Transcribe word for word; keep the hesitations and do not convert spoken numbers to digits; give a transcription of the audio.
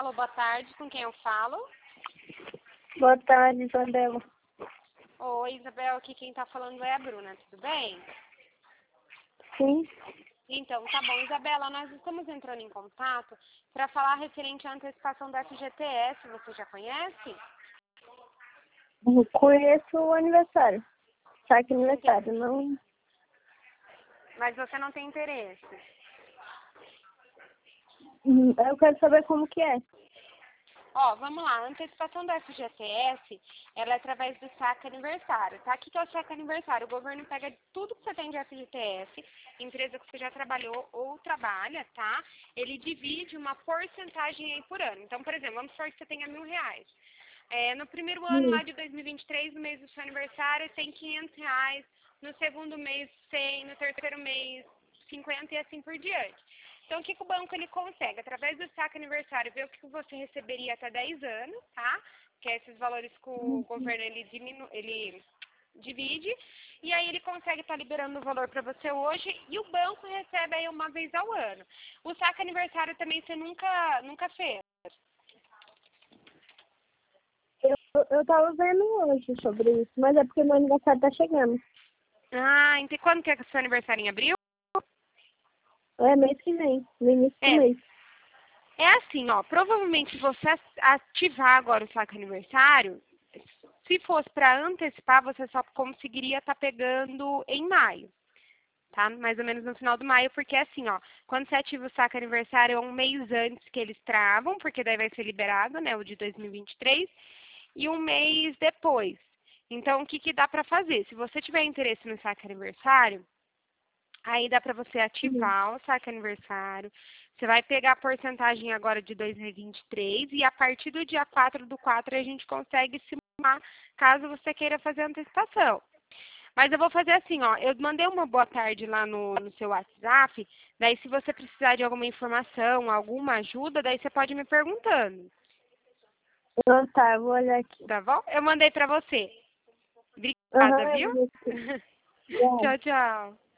Alô, boa tarde, com quem eu falo? Boa tarde, Isabela. Oi, Isabel, aqui quem tá falando é a Bruna, tudo bem? Sim. Então, tá bom. Isabela, nós estamos entrando em contato para falar referente à antecipação da F G T S, você já conhece? Eu conheço o aniversário. Saque aniversário, não. Mas você não tem interesse? Hum, Eu quero saber como que é. Ó, vamos lá, a antecipação da F G T S, ela é através do saque aniversário, tá? O que que é o saque aniversário? O governo pega tudo que você tem de F G T S, empresa que você já trabalhou ou trabalha, tá? Ele divide uma porcentagem aí por ano. Então, por exemplo, vamos supor que você tenha mil reais. É, no primeiro ano Hum. lá de dois mil e vinte e três, no mês do seu aniversário, tem quinhentos reais, no segundo mês cem, no terceiro mês cinquenta e assim por diante. Então, o que, que o banco ele consegue? Através do saque aniversário, ver o que você receberia até dez anos, tá? Que é esses valores que o governo ele, diminu ele divide. E aí ele consegue estar tá liberando o valor para você hoje e o banco recebe aí uma vez ao ano. O saque aniversário também você nunca, nunca fez. Eu, eu tava vendo hoje sobre isso, mas é porque meu aniversário tá chegando. Ah, então quando que é o seu aniversário? Em abril? É mês que vem, no início do É. mês. É assim, ó, provavelmente se você ativar agora o saque aniversário, se fosse para antecipar, você só conseguiria estar pegando em maio, tá? Mais ou menos no final do maio, porque é assim, ó, quando você ativa o saque aniversário é um mês antes que eles travam, porque daí vai ser liberado, né, o de dois mil e vinte e três, e um mês depois. Então, o que que dá para fazer? Se você tiver interesse no saque aniversário, aí dá para você Hum. ativar o saque aniversário. Você vai pegar a porcentagem agora de dois mil e vinte e três e a partir do dia quatro do quatro a gente consegue simular caso você queira fazer a antecipação. Mas eu vou fazer assim, ó, eu mandei uma boa tarde lá no, no seu WhatsApp, daí se você precisar de alguma informação, alguma ajuda, daí você pode me perguntando, Ah, tá, eu vou olhar aqui. tá bom? Eu mandei pra você. Obrigada, Aham, viu? eu vi aqui. Obrigada. Tchau, tchau.